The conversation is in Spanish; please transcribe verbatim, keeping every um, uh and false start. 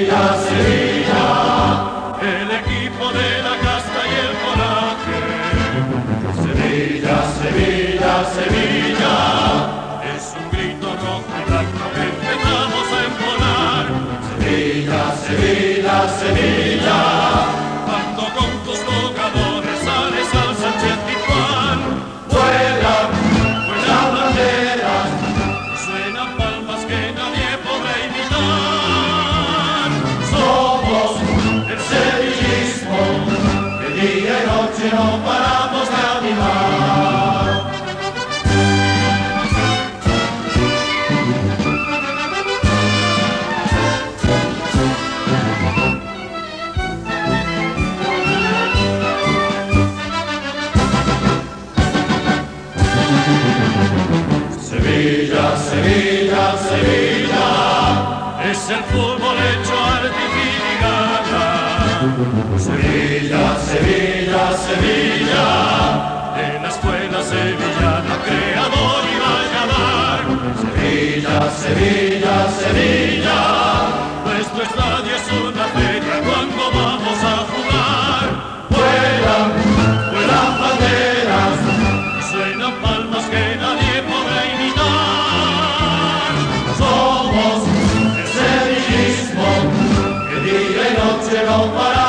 Sevilla, Sevilla, el equipo de la casta y el coraje. Sevilla, Sevilla, Sevilla, es un grito rojo y blanco que empezamos a entonar. Sevilla, Sevilla, Sevilla, cuando con tus jugadores sales al Sánchez Pizjuán. Vuelan, vuelan banderas, suenan palmas que nadie podrá imitar. Somos el sevillismo, que día y noche no paramos de animar. Sevilla, Sevilla, Sevilla, es el fútbol hecho arte y filigrana. Sevilla, Sevilla, Sevilla, de la escuela sevillana, creador y valladar. Sevilla, Sevilla, Sevilla, nuestro estadio es una feria cuando vamos a jugar. Vuelan, vuelan banderas, suenan palmas que nadie podrá imitar. Somos el sevillismo, que día y noche no para.